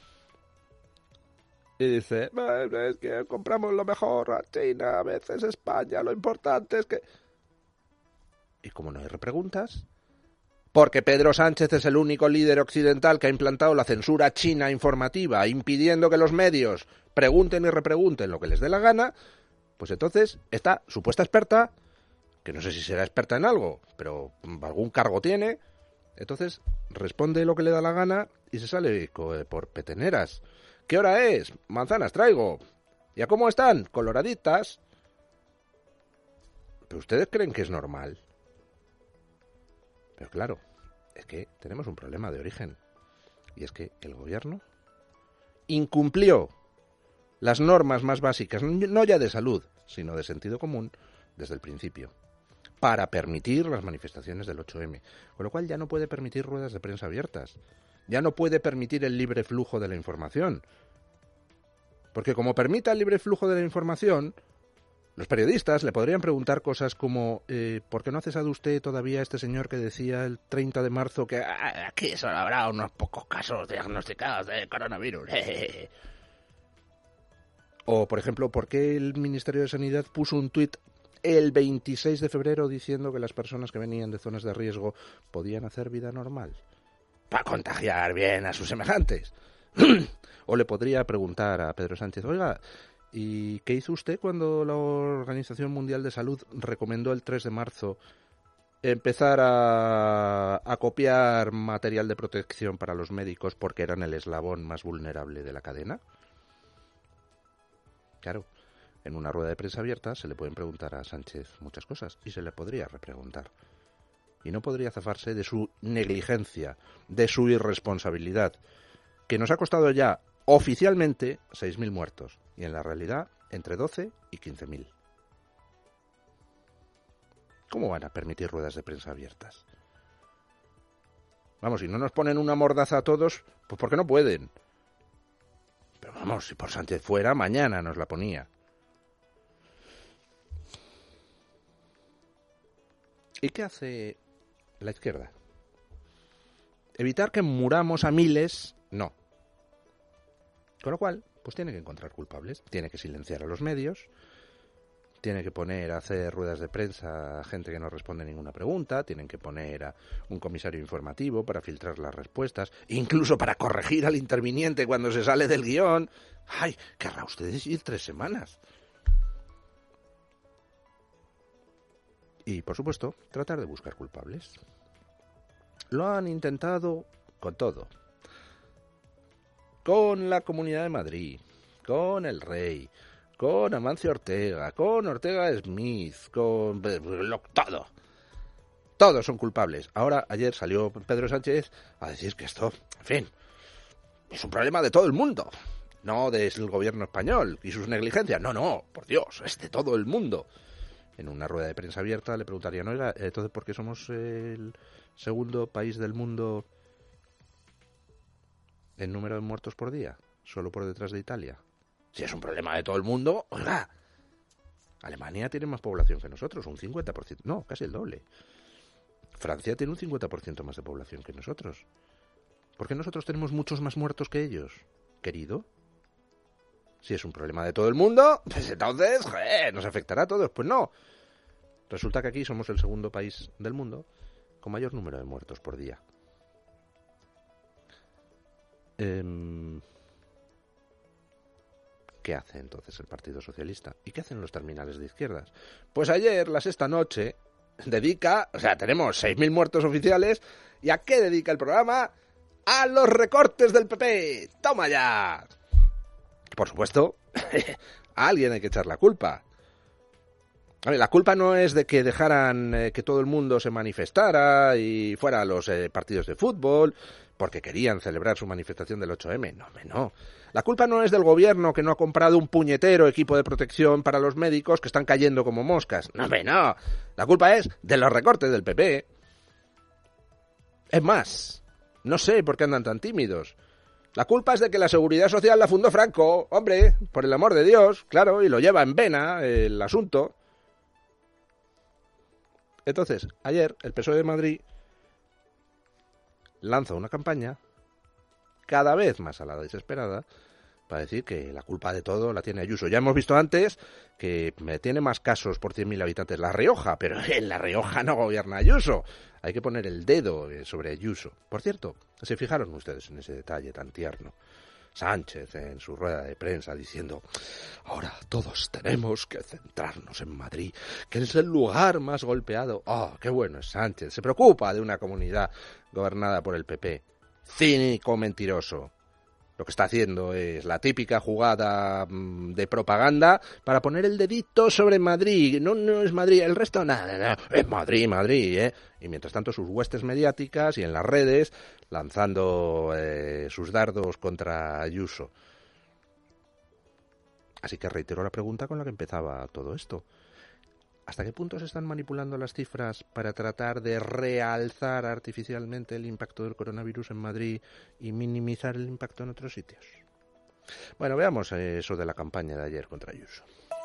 Y dice, es que compramos lo mejor a China, a veces España, lo importante es que... Y como no hay repreguntas... Porque Pedro Sánchez es el único líder occidental que ha implantado la censura china informativa, impidiendo que los medios pregunten y repregunten lo que les dé la gana, pues entonces esta supuesta experta, que no sé si será experta en algo, pero algún cargo tiene, entonces responde lo que le da la gana y se sale por peteneras. ¿Qué hora es? Manzanas traigo. ¿Y a cómo están? Coloraditas. ¿Pero ustedes creen que es normal? Pero claro, es que tenemos un problema de origen. Y es que el Gobierno incumplió las normas más básicas, no ya de salud, sino de sentido común, desde el principio, para permitir las manifestaciones del 8M. Con lo cual ya no puede permitir ruedas de prensa abiertas. Ya no puede permitir el libre flujo de la información. Porque como permita el libre flujo de la información... Los periodistas le podrían preguntar cosas como ¿por qué no ha cesado usted todavía a este señor que decía el 30 de marzo que aquí solo habrá unos pocos casos diagnosticados de coronavirus? O, por ejemplo, ¿por qué el Ministerio de Sanidad puso un tuit el 26 de febrero diciendo que las personas que venían de zonas de riesgo podían hacer vida normal? Para contagiar bien a sus semejantes. O le podría preguntar a Pedro Sánchez, oiga, ¿Y qué hizo usted cuando la Organización Mundial de Salud recomendó el 3 de marzo empezar a copiar material de protección para los médicos porque eran el eslabón más vulnerable de la cadena? Claro, en una rueda de prensa abierta se le pueden preguntar a Sánchez muchas cosas y se le podría repreguntar. Y no podría zafarse de su negligencia, de su irresponsabilidad, que nos ha costado ya oficialmente 6.000 muertos y en la realidad entre 12 y 15.000. ¿Cómo van a permitir ruedas de prensa abiertas? Vamos, si no nos ponen una mordaza a todos, pues porque no pueden. Pero vamos, si por Sánchez fuera, mañana nos la ponía. ¿Y qué hace la izquierda? Evitar que muramos a miles, no. Con lo cual, pues tiene que encontrar culpables, tiene que silenciar a los medios, tiene que poner a hacer ruedas de prensa a gente que no responde ninguna pregunta, tienen que poner a un comisario informativo para filtrar las respuestas, incluso para corregir al interviniente cuando se sale del guión. ¡Ay! ¿Querrá usted decir 3 semanas? Y, por supuesto, tratar de buscar culpables. Lo han intentado con todo. Con la Comunidad de Madrid, con el Rey, con Amancio Ortega, con Ortega Smith, con todo. Todos son culpables. Ahora, ayer salió Pedro Sánchez a decir que esto, en fin, es un problema de todo el mundo. No del gobierno español y sus negligencias. No, por Dios, es de todo el mundo. En una rueda de prensa abierta le preguntarían, oiga, entonces, ¿por qué somos el segundo país del mundo en número de muertos por día? Solo por detrás de Italia. Si es un problema de todo el mundo, oiga, Alemania tiene más población que nosotros, un 50%, no, casi el doble. Francia tiene un 50% más de población que nosotros. ¿Por qué nosotros tenemos muchos más muertos que ellos, querido? Si es un problema de todo el mundo, pues entonces, nos afectará a todos. Pues no. Resulta que aquí somos el segundo país del mundo con mayor número de muertos por día. ¿Qué hace entonces el Partido Socialista? ¿Y qué hacen los terminales de izquierdas? Pues ayer, la sexta noche, tenemos 6.000 muertos oficiales. ¿Y a qué dedica el programa? ¡A los recortes del PP! ¡Toma ya! Por supuesto, a alguien hay que echar la culpa. A ver, la culpa no es de que dejaran que todo el mundo se manifestara y fuera a los partidos de fútbol porque querían celebrar su manifestación del 8M. No. La culpa no es del gobierno que no ha comprado un puñetero equipo de protección para los médicos que están cayendo como moscas. No. La culpa es de los recortes del PP. Es más, no sé por qué andan tan tímidos. La culpa es de que la Seguridad Social la fundó Franco. Hombre, por el amor de Dios, claro, y lo lleva en vena el asunto. Entonces, ayer el PSOE de Madrid lanza una campaña cada vez más a la desesperada para decir que la culpa de todo la tiene Ayuso. Ya hemos visto antes que tiene más casos por 100.000 habitantes La Rioja, pero en La Rioja no gobierna Ayuso. Hay que poner el dedo sobre Ayuso. Por cierto, ¿se fijaron ustedes en ese detalle tan tierno? Sánchez en su rueda de prensa diciendo, ahora todos tenemos que centrarnos en Madrid, que es el lugar más golpeado. ¡Oh, qué bueno es Sánchez! Se preocupa de una comunidad gobernada por el PP. Cínico, mentiroso. Lo que está haciendo es la típica jugada de propaganda para poner el dedito sobre Madrid. No es Madrid, el resto nada. Es Madrid, ¿eh? Y mientras tanto sus huestes mediáticas y en las redes lanzando sus dardos contra Ayuso. Así que reitero la pregunta con la que empezaba todo esto. ¿Hasta qué punto se están manipulando las cifras para tratar de realzar artificialmente el impacto del coronavirus en Madrid y minimizar el impacto en otros sitios? Bueno, veamos eso de la campaña de ayer contra Ayuso.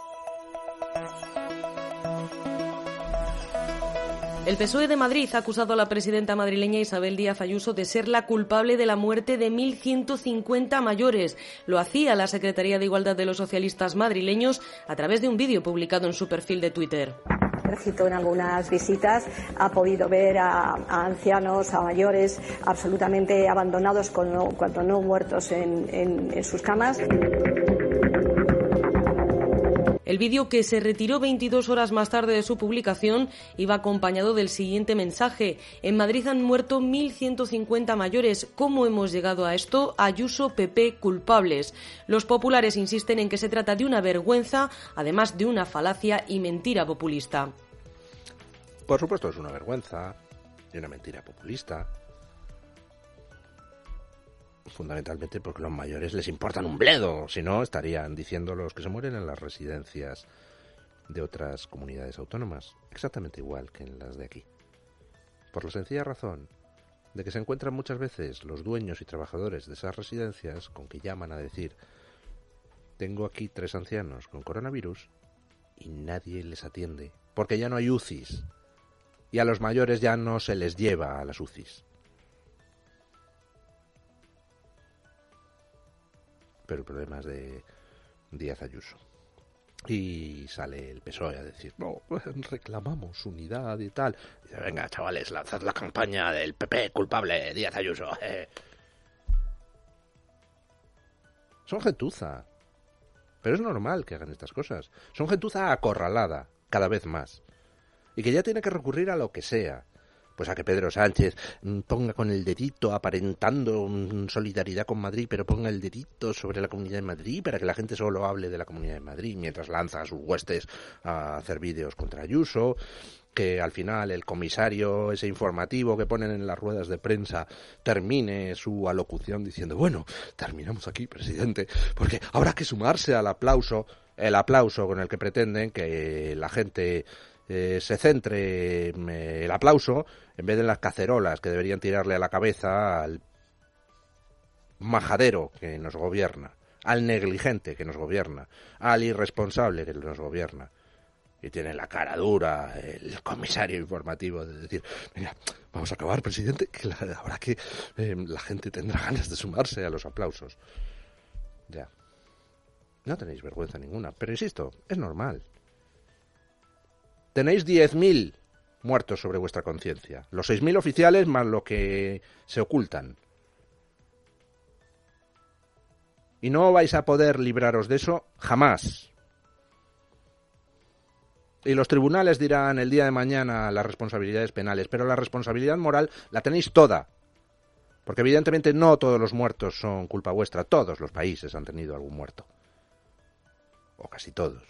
El PSOE de Madrid ha acusado a la presidenta madrileña Isabel Díaz Ayuso de ser la culpable de la muerte de 1.150 mayores. Lo hacía la Secretaría de Igualdad de los socialistas madrileños a través de un vídeo publicado en su perfil de Twitter. En algunas visitas ha podido ver a ancianos, a mayores, absolutamente abandonados, cuando no muertos en sus camas. El vídeo, que se retiró 22 horas más tarde de su publicación, iba acompañado del siguiente mensaje: en Madrid han muerto 1.150 mayores. ¿Cómo hemos llegado a esto? Ayuso, PP, culpables. Los populares insisten en que se trata de una vergüenza, además de una falacia y mentira populista. Por supuesto es una vergüenza y una mentira populista. Fundamentalmente porque a los mayores les importan un bledo, si no estarían diciendo los que se mueren en las residencias de otras comunidades autónomas, exactamente igual que en las de aquí. Por la sencilla razón de que se encuentran muchas veces los dueños y trabajadores de esas residencias con que llaman a decir: tengo aquí 3 ancianos con coronavirus y nadie les atiende, porque ya no hay UCIs y a los mayores ya no se les lleva a las UCIs. Pero el problema es de Díaz Ayuso. Y sale el PSOE a decir: no, reclamamos unidad y tal. Y dice: venga, chavales, lanzad la campaña del PP culpable, Díaz Ayuso. Son gentuza. Pero es normal que hagan estas cosas. Son gentuza acorralada, cada vez más. Y que ya tiene que recurrir a lo que sea. Pues a que Pedro Sánchez ponga con el dedito, aparentando solidaridad con Madrid, pero ponga el dedito sobre la Comunidad de Madrid para que la gente solo hable de la Comunidad de Madrid, mientras lanza a sus huestes a hacer vídeos contra Ayuso, que al final el comisario, ese informativo que ponen en las ruedas de prensa, termine su alocución diciendo: bueno, terminamos aquí, presidente, porque habrá que sumarse al aplauso, el aplauso con el que pretenden que la gente se centre el aplauso en vez de en las cacerolas que deberían tirarle a la cabeza al majadero que nos gobierna, al negligente que nos gobierna, al irresponsable que nos gobierna. Y tiene la cara dura el comisario informativo de decir: mira, vamos a acabar, presidente, que habrá que la gente tendrá ganas de sumarse a los aplausos. Ya. No tenéis vergüenza ninguna, pero insisto, es normal. Tenéis 10.000 muertos sobre vuestra conciencia. Los 6.000 oficiales más lo que se ocultan. Y no vais a poder libraros de eso jamás. Y los tribunales dirán el día de mañana las responsabilidades penales, pero la responsabilidad moral la tenéis toda. Porque evidentemente no todos los muertos son culpa vuestra. Todos los países han tenido algún muerto. O casi todos.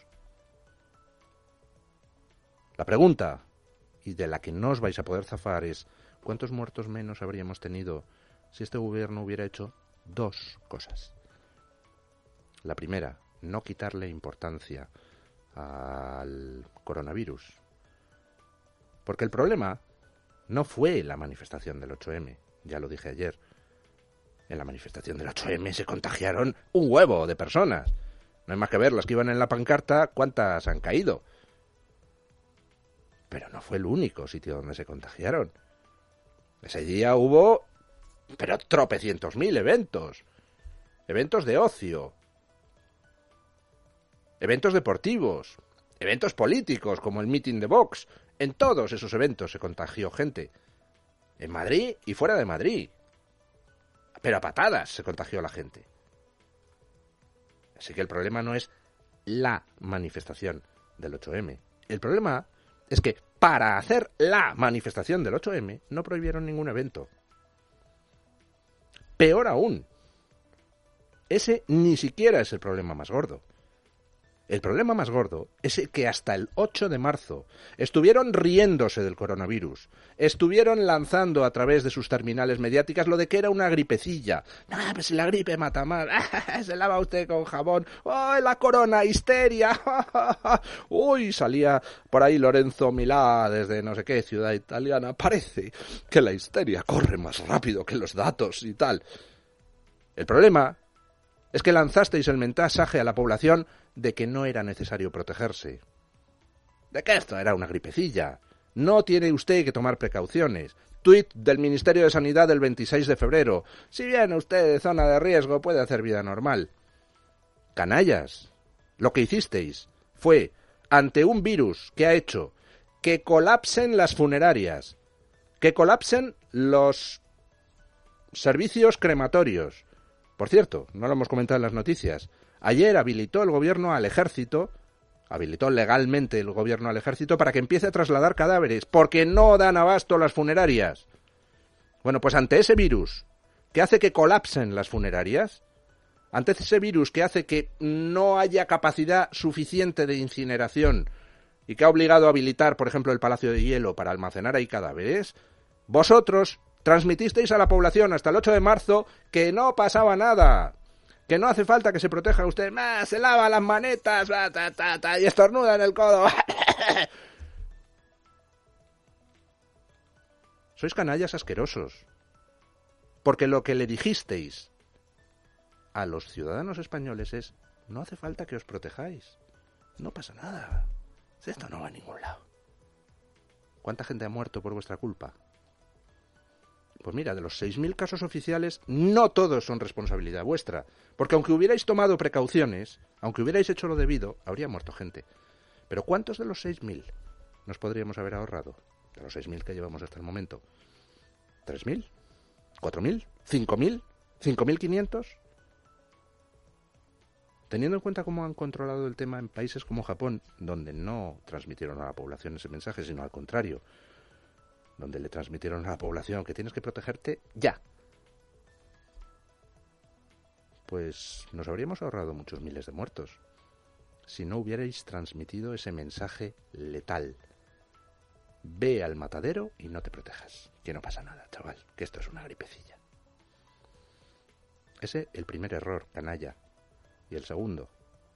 La pregunta, y de la que no os vais a poder zafar, es: ¿cuántos muertos menos habríamos tenido si este gobierno hubiera hecho 2 cosas? La primera, no quitarle importancia al coronavirus. Porque el problema no fue la manifestación del 8M, ya lo dije ayer. En la manifestación del 8M se contagiaron un huevo de personas. No hay más que ver las que iban en la pancarta, cuántas han caído. Pero no fue el único sitio donde se contagiaron. Ese día hubo, pero tropecientos mil eventos. Eventos de ocio. Eventos deportivos. Eventos políticos, como el meeting de Vox. En todos esos eventos se contagió gente. En Madrid y fuera de Madrid. Pero a patadas se contagió la gente. Así que el problema no es la manifestación del 8M. El problema es que para hacer la manifestación del 8M no prohibieron ningún evento. Peor aún, ese ni siquiera es el problema más gordo. El problema más gordo es que hasta el 8 de marzo estuvieron riéndose del coronavirus, estuvieron lanzando a través de sus terminales mediáticas lo de que era una gripecilla. No, pues si la gripe mata más, se lava usted con jabón, ¡ay, la corona, histeria! Uy, salía por ahí Lorenzo Milá desde no sé qué ciudad italiana, parece que la histeria corre más rápido que los datos y tal. El problema es que lanzasteis el mensaje a la población de que no era necesario protegerse. De que esto era una gripecilla. No tiene usted que tomar precauciones. Tuit del Ministerio de Sanidad del 26 de febrero. Si viene usted de zona de riesgo, puede hacer vida normal. Canallas. Lo que hicisteis fue, ante un virus que ha hecho que colapsen las funerarias, que colapsen los servicios crematorios. Por cierto, no lo hemos comentado en las noticias. Ayer habilitó el gobierno al ejército habilitó legalmente el gobierno al ejército para que empiece a trasladar cadáveres, porque no dan abasto las funerarias. Bueno, pues ante ese virus que hace que colapsen las funerarias, ante ese virus que hace que no haya capacidad suficiente de incineración y que ha obligado a habilitar, por ejemplo, el Palacio de Hielo para almacenar ahí cadáveres, vosotros transmitisteis a la población hasta el 8 de marzo que no pasaba nada, que no hace falta que se proteja usted más, se lava las manetas y estornuda en el codo. Sois canallas asquerosos, porque lo que le dijisteis a los ciudadanos españoles es: no hace falta que os protejáis, no pasa nada, esto no va a ningún lado. ¿Cuánta gente ha muerto por vuestra culpa? Pues mira, de los 6.000 casos oficiales, no todos son responsabilidad vuestra, porque aunque hubierais tomado precauciones, aunque hubierais hecho lo debido, habría muerto gente. Pero ¿cuántos de los 6.000 nos podríamos haber ahorrado? De los 6.000 que llevamos hasta el momento. ¿3.000? ¿4.000? ¿5.000? ¿5.500? Teniendo en cuenta cómo han controlado el tema en países como Japón, donde no transmitieron a la población ese mensaje, sino al contrario, donde le transmitieron a la población que tienes que protegerte ya, pues nos habríamos ahorrado muchos miles de muertos si no hubierais transmitido ese mensaje letal. Ve al matadero y no te protejas, que no pasa nada, chaval, que esto es una gripecilla. Ese el primer error, canalla. Y el segundo,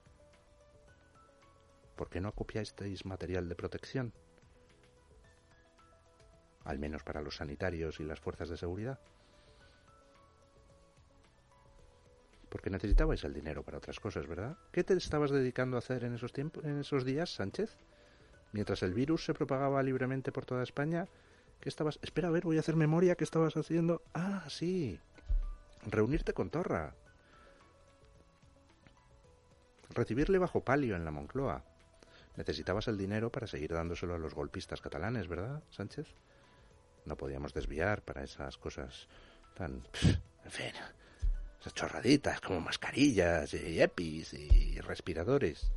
¿por qué no copiasteis material de protección? Al menos para los sanitarios y las fuerzas de seguridad. Porque necesitabais el dinero para otras cosas, ¿verdad? ¿Qué te estabas dedicando a hacer en esos tiempos, en esos días, Sánchez? Mientras el virus se propagaba libremente por toda España, ¿qué estabas? Espera, a ver, voy a hacer memoria. ¿Qué estabas haciendo? Ah, sí. Reunirte con Torra. Recibirle bajo palio en la Moncloa. Necesitabas el dinero para seguir dándoselo a los golpistas catalanes, ¿verdad, Sánchez? No podíamos desviar para esas cosas tan... En fin, esas chorraditas como mascarillas y EPIs y respiradores.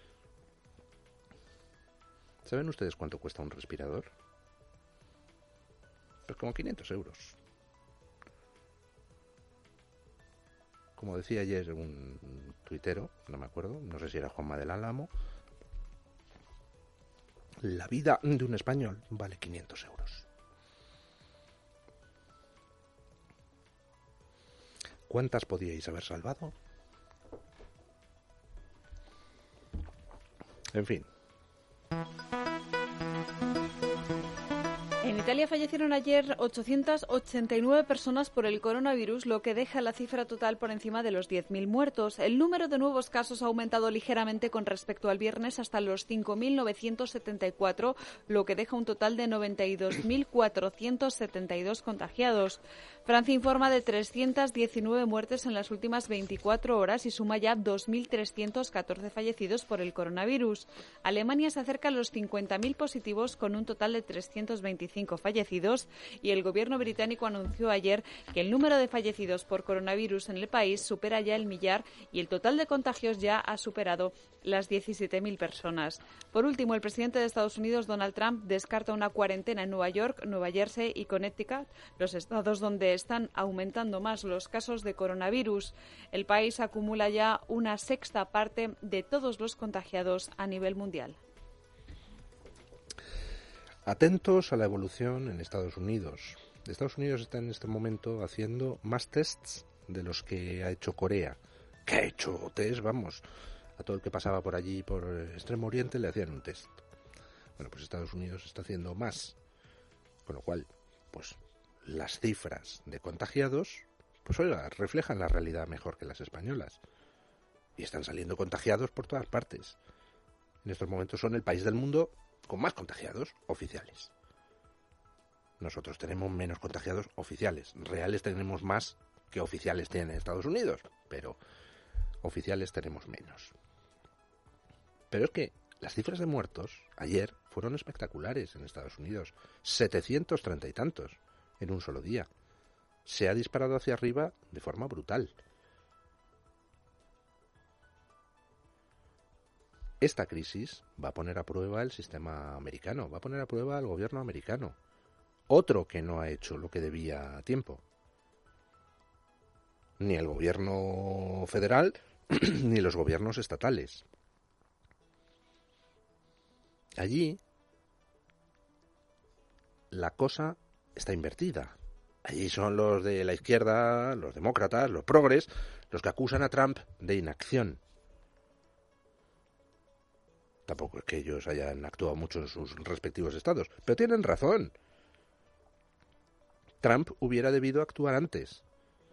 ¿Saben ustedes cuánto cuesta un respirador? Pues como 500 euros. Como decía ayer un tuitero, no me acuerdo, no sé si era Juanma del Álamo, la vida de un español vale 500 euros. ¿Cuántas podíais haber salvado? En fin. En Italia fallecieron ayer 889 personas por el coronavirus, lo que deja la cifra total por encima de los 10.000 muertos. El número de nuevos casos ha aumentado ligeramente con respecto al viernes hasta los 5.974, lo que deja un total de 92.472 contagiados. Francia informa de 319 muertes en las últimas 24 horas y suma ya 2.314 fallecidos por el coronavirus. Alemania se acerca a los 50.000 positivos con un total de 325 fallecidos y el gobierno británico anunció ayer que el número de fallecidos por coronavirus en el país supera ya el millar y el total de contagios ya ha superado las 17.000 personas. Por último, el presidente de Estados Unidos, Donald Trump, descarta una cuarentena en Nueva York, Nueva Jersey y Connecticut, los estados donde están aumentando más los casos de coronavirus. El país acumula ya una sexta parte de todos los contagiados a nivel mundial. Atentos a la evolución en Estados Unidos. Estados Unidos está en este momento haciendo más tests de los que ha hecho Corea. ¿Qué ha hecho test? Vamos, a todo el que pasaba por allí, por Extremo Oriente, le hacían un test. Bueno, pues Estados Unidos está haciendo más. Con lo cual, pues las cifras de contagiados, pues oiga, reflejan la realidad mejor que las españolas. Y están saliendo contagiados por todas partes. En estos momentos son el país del mundo con más contagiados oficiales. Nosotros tenemos menos contagiados oficiales. Reales tenemos más que oficiales tienen Estados Unidos, pero oficiales tenemos menos. Pero es que las cifras de muertos ayer fueron espectaculares en Estados Unidos. 730 y tantos en un solo día. Se ha disparado hacia arriba de forma brutal. esta crisis va a poner a prueba el sistema americano, va a poner a prueba al gobierno americano. Otro que no ha hecho lo que debía a tiempo. Ni el gobierno federal, ni los gobiernos estatales. Allí la cosa está invertida. Allí son los de la izquierda, los demócratas, los progres, los que acusan a Trump de inacción. Tampoco es que ellos hayan actuado mucho en sus respectivos estados, pero tienen razón. Trump hubiera debido actuar antes.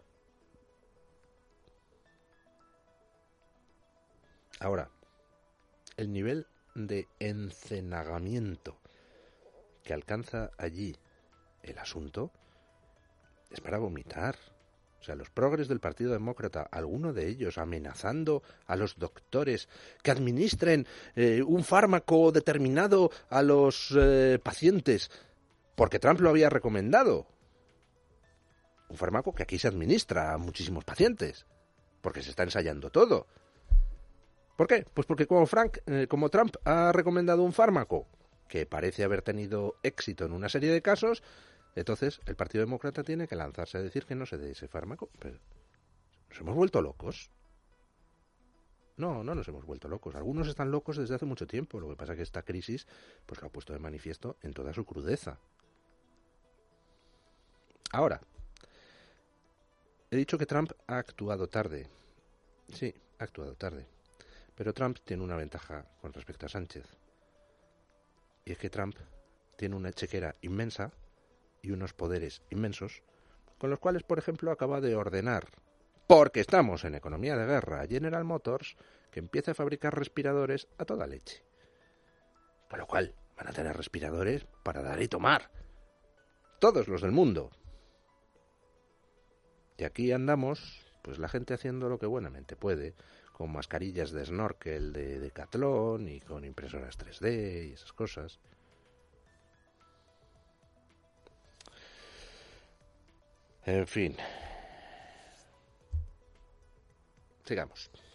Ahora, el nivel de encenagamiento que alcanza allí el asunto es para vomitar. O sea, los progres del Partido Demócrata, alguno de ellos amenazando a los doctores que administren un fármaco determinado a los pacientes, porque Trump lo había recomendado. Un fármaco que aquí se administra a muchísimos pacientes, porque se está ensayando todo. ¿Por qué? Pues porque como Trump ha recomendado un fármaco que parece haber tenido éxito en una serie de casos, entonces el Partido Demócrata tiene que lanzarse a decir que no se dé ese fármaco. Pero ¿nos hemos vuelto locos? No nos hemos vuelto locos. Algunos están locos desde hace mucho tiempo. Lo que pasa es que esta crisis pues lo ha puesto de manifiesto en toda su crudeza. Ahora, he dicho que Trump ha actuado tarde. Sí, ha actuado tarde. Pero Trump tiene una ventaja con respecto a Sánchez. Y es que Trump tiene una chequera inmensa y unos poderes inmensos, con los cuales, por ejemplo, acaba de ordenar, porque estamos en economía de guerra, a General Motors, que empiece a fabricar respiradores a toda leche. Con lo cual, van a tener respiradores para dar y tomar. Todos los del mundo. Y aquí andamos, pues la gente haciendo lo que buenamente puede, con mascarillas de snorkel de Decathlon y con impresoras 3D y esas cosas. En fin. Sigamos.